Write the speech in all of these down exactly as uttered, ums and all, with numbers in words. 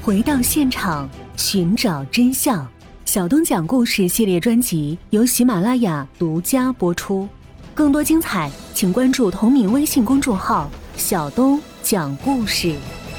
回到现场，寻找真相。小东讲故事系列专辑由喜马拉雅独家播出。更多精彩，请关注同名微信公众号“小东讲故事”。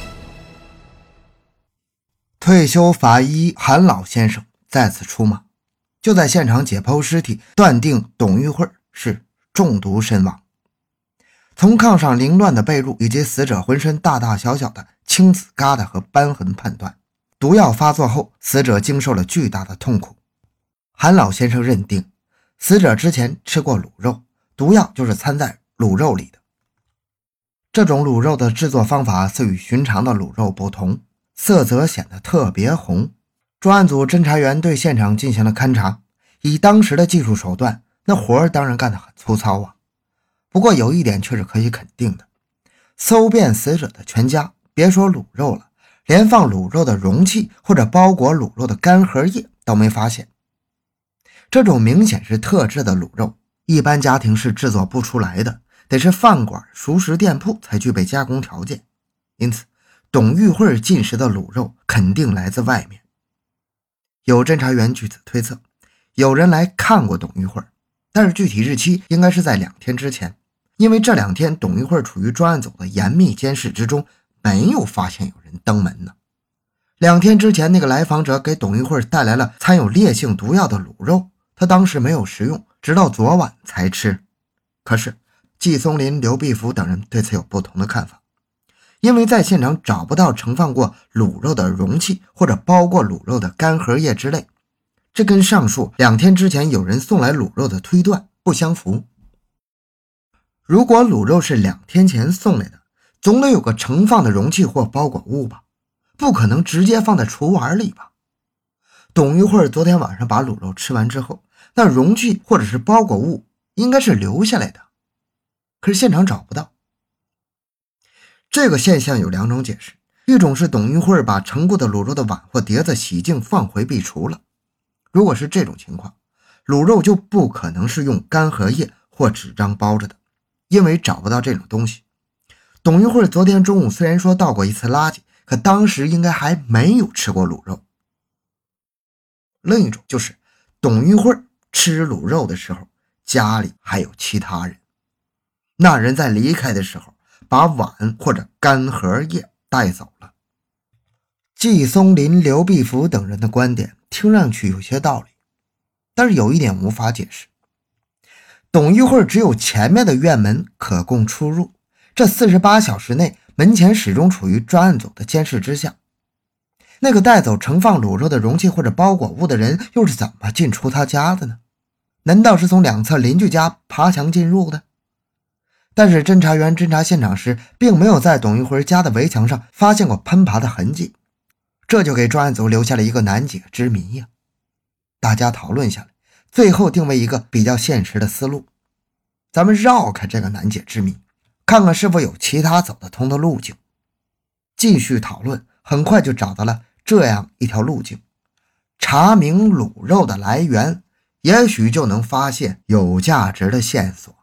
退休法医韩老先生再次出马，就在现场解剖尸体，断定董玉慧是中毒身亡。从炕上凌乱的被褥以及死者浑身大大小小的青紫疙瘩和斑痕判断，毒药发作后，死者经受了巨大的痛苦。韩老先生认定，死者之前吃过卤肉，毒药就是掺在卤肉里的。这种卤肉的制作方法似与寻常的卤肉不同，色泽显得特别红。专案组侦查员对现场进行了勘查，以当时的技术手段，那活儿当然干得很粗糙啊。不过有一点却是可以肯定的，搜遍死者的全家，别说卤肉了，连放卤肉的容器或者包裹卤肉的干荷叶都没发现。这种明显是特制的卤肉，一般家庭是制作不出来的，得是饭馆、熟食店铺才具备加工条件。因此，董玉慧进食的卤肉肯定来自外面。有侦查员据此推测，有人来看过董玉慧，但是具体日期应该是在两天之前，因为这两天董玉慧处于专案组的严密监视之中，没有发现有人登门呢。两天之前，那个来访者给董玉慧带来了掺有烈性毒药的卤肉，他当时没有食用，直到昨晚才吃。可是季松林、刘必福等人对此有不同的看法，因为在现场找不到盛放过卤肉的容器或者包过卤肉的干荷叶之类，这跟上述两天之前有人送来卤肉的推断不相符。如果卤肉是两天前送来的，总得有个盛放的容器或包裹物吧，不可能直接放在厨碗里吧。董玉慧昨天晚上把卤肉吃完之后，那容器或者是包裹物应该是留下来的，可是现场找不到。这个现象有两种解释，一种是董玉慧把盛过的卤肉的碗或碟子洗净放回壁橱了。如果是这种情况，卤肉就不可能是用干荷叶或纸张包着的，因为找不到这种东西。董玉慧昨天中午虽然说倒过一次垃圾，可当时应该还没有吃过卤肉。另一种就是董玉慧吃卤肉的时候，家里还有其他人，那人在离开的时候把碗或者干荷叶带走了。季松林、刘必福等人的观点听上去有些道理，但是有一点无法解释。董玉慧只有前面的院门可供出入，这四十八小时内门前始终处于专案组的监视之下。那个带走盛放卤肉的容器或者包裹物的人又是怎么进出他家的呢？难道是从两侧邻居家爬墙进入的？但是侦查员侦查现场时并没有在董玉慧家的围墙上发现过攀爬的痕迹，这就给专案组留下了一个难解之谜呀。大家讨论下来，最后定为一个比较现实的思路，咱们绕开这个难解之谜，看看是否有其他走得通的路径。继续讨论，很快就找到了这样一条路径，查明卤肉的来源，也许就能发现有价值的线索。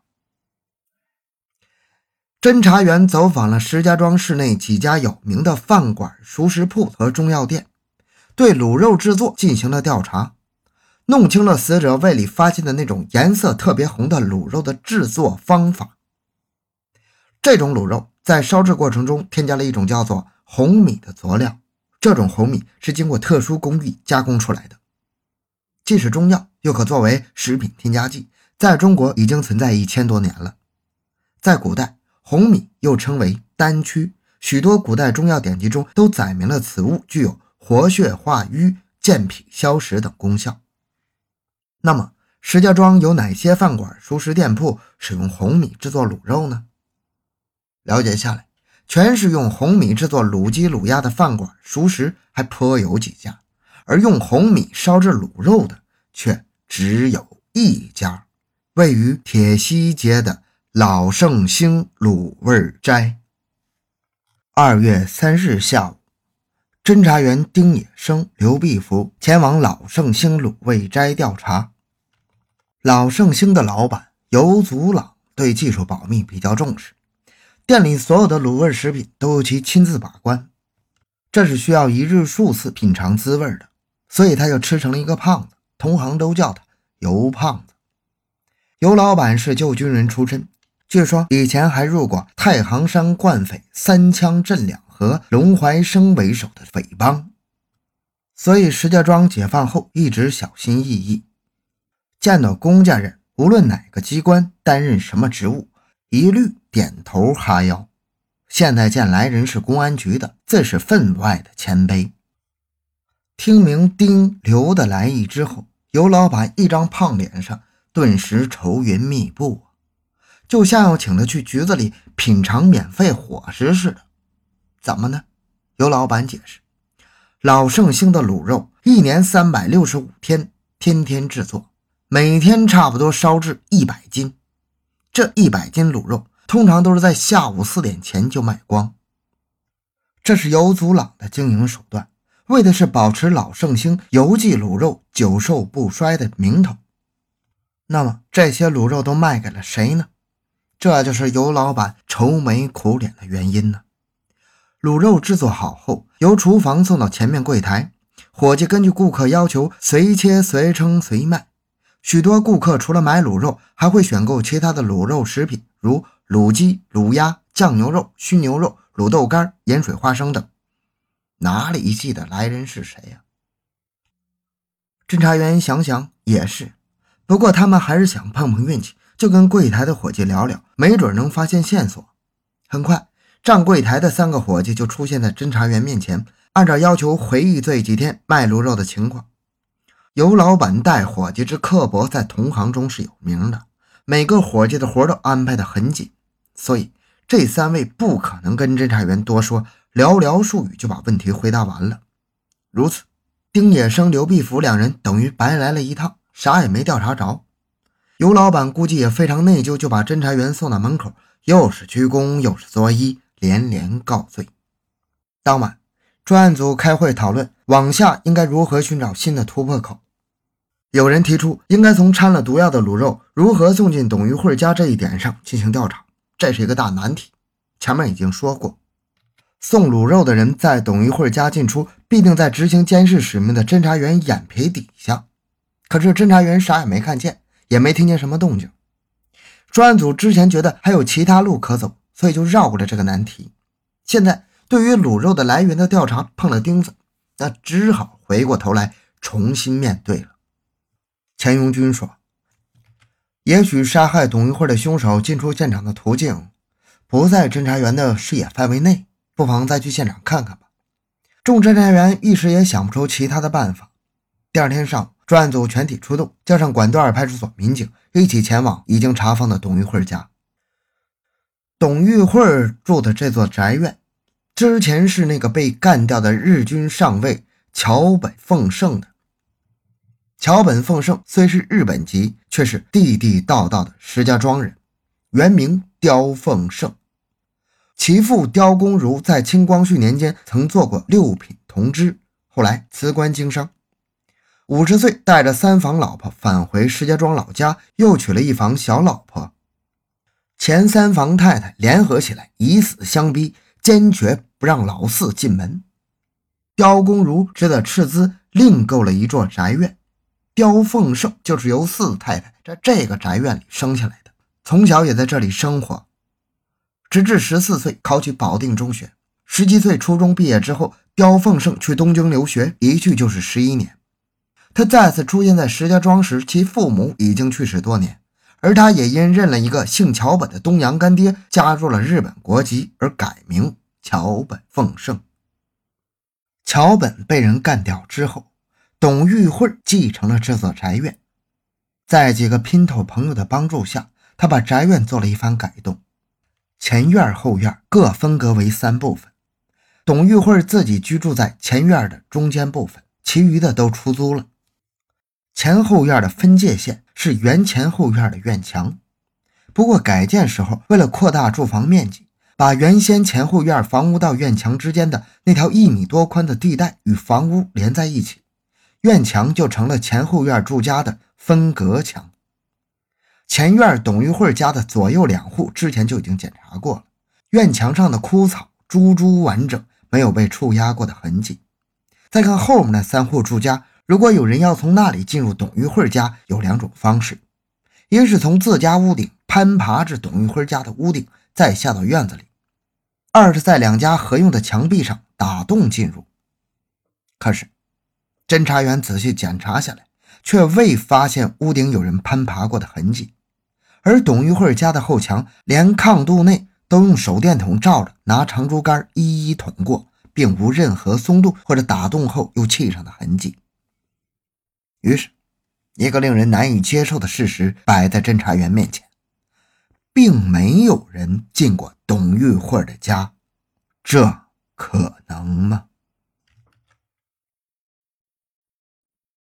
侦查员走访了石家庄市内几家有名的饭馆、熟食铺和中药店，对卤肉制作进行了调查，弄清了死者胃里发现的那种颜色特别红的卤肉的制作方法。这种卤肉在烧制过程中添加了一种叫做红米的佐料，这种红米是经过特殊工艺加工出来的，既是中药又可作为食品添加剂，在中国已经存在一千多年了。在古代，红米又称为丹曲，许多古代中药典籍中都载明了此物具有活血化瘀、健脾消食等功效。那么石家庄有哪些饭馆、熟食店铺使用红米制作卤肉呢？了解下来，全是用红米制作卤鸡、卤鸭的饭馆、熟食还颇有几家，而用红米烧制卤肉的却只有一家，位于铁西街的老盛兴卤味斋。二月三日下午，侦查员丁野生、刘必福前往老盛兴卤味斋调查。老盛兴的老板游祖朗对技术保密比较重视，店里所有的卤味食品都由其亲自把关。 这是需要一日数次品尝滋味的，所以他就吃成了一个胖子，同行都叫他尤胖子。尤老板是旧军人出身，据说以前还入过太行山惯匪三枪镇两和龙怀生为首的匪帮，所以石家庄解放后一直小心翼翼，见到公家人无论哪个机关担任什么职务，一律点头哈腰。现在见来人是公安局的，自是分外的谦卑。听明丁刘的来意之后，尤老板一张胖脸上顿时愁云密布，就像要请他去局子里品尝免费伙食似的。怎么呢？尤老板解释，老盛兴的卤肉一年三百六十五天，天天制作，每天差不多烧制一百斤。这一百斤卤肉通常都是在下午四点前就卖光。这是尤祖朗的经营手段，为的是保持老盛兴犹记卤肉久寿不衰的名头。那么这些卤肉都卖给了谁呢？这就是尤老板愁眉苦脸的原因呢。卤肉制作好后，由厨房送到前面柜台，伙计根据顾客要求随切随称随卖。许多顾客除了买卤肉，还会选购其他的卤肉食品，如卤鸡、卤鸭、酱牛肉、熏牛肉、卤豆干、盐水花生等。哪里记得来人是谁呀？侦查员想想也是，不过他们还是想碰碰运气，就跟柜台的伙计聊聊，没准能发现线索。很快，站柜台的三个伙计就出现在侦查员面前，按照要求回忆这几天卖卤肉的情况。尤老板带伙计之刻薄，在同行中是有名的，每个伙计的活都安排得很紧，所以这三位不可能跟侦查员多说，寥寥数语就把问题回答完了。如此，丁野生、刘必福两人等于白来了一趟，啥也没调查着。尤老板估计也非常内疚，就把侦查员送到门口，又是鞠躬又是作揖，连连告罪。当晚，专案组开会讨论往下应该如何寻找新的突破口。有人提出应该从掺了毒药的卤肉如何送进董玉慧家这一点上进行调查，这是一个大难题。前面已经说过，送卤肉的人在董玉慧家进出，必定在执行监视使命的侦查员眼皮底下，可是侦查员啥也没看见，也没听见什么动静。专案组之前觉得还有其他路可走，所以就绕过了这个难题。现在对于卤肉的来源的调查碰了钉子，那只好回过头来重新面对了。钱永军说，也许杀害董玉慧的凶手进出现场的途径不在侦查员的视野范围内，不妨再去现场看看吧。众侦查员一时也想不出其他的办法。第二天上午，专案组全体出动，加上管段派出所民警一起前往已经查封的董玉慧家。董玉慧住的这座宅院之前是那个被干掉的日军上尉桥本奉胜的。桥本奉胜虽是日本籍，却是地地道道的石家庄人，原名刁奉胜。其父刁公如在清光绪年间曾做过六品同知，后来辞官经商。五十岁带着三房老婆返回石家庄老家，又娶了一房小老婆。前三房太太联合起来以死相逼，坚决不让老四进门。刁公如只得斥资另购了一座宅院。刁奉胜就是由四太太在这个宅院里生下来的，从小也在这里生活，直至十四岁考取保定中学。十七岁初中毕业之后，刁奉胜去东京留学，一去就是十一年。他再次出现在石家庄时，其父母已经去世多年，而他也因认了一个姓桥本的东洋干爹，加入了日本国籍而改名桥本奉胜。桥本被人干掉之后，董玉慧继承了这座宅院，在几个姘头朋友的帮助下，他把宅院做了一番改动，前院后院各分隔为三部分。董玉慧自己居住在前院的中间部分，其余的都出租了。前后院的分界线是原前后院的院墙，不过改建时候为了扩大住房面积，把原先前后院房屋到院墙之间的那条一米多宽的地带与房屋连在一起，院墙就成了前后院住家的分隔墙。前院董玉慧家的左右两户之前就已经检查过了，院墙上的枯草株株完整， 没有被触压过的痕迹。再看后面那三户住家，如果有人要从那里进入董玉慧家，有两种方式，一是从自家屋顶攀爬至董玉慧家的屋顶，再下到院子里；二是在两家合用的墙壁上打洞进入。可是侦查员仔细检查下来，却未发现屋顶有人攀爬过的痕迹，而董玉慧家的后墙连炕肚内都用手电筒照着，拿长竹竿一一捅过，并无任何松动或者打洞后又砌上的痕迹。于是一个令人难以接受的事实摆在侦查员面前，并没有人进过董玉慧的家，这可能吗？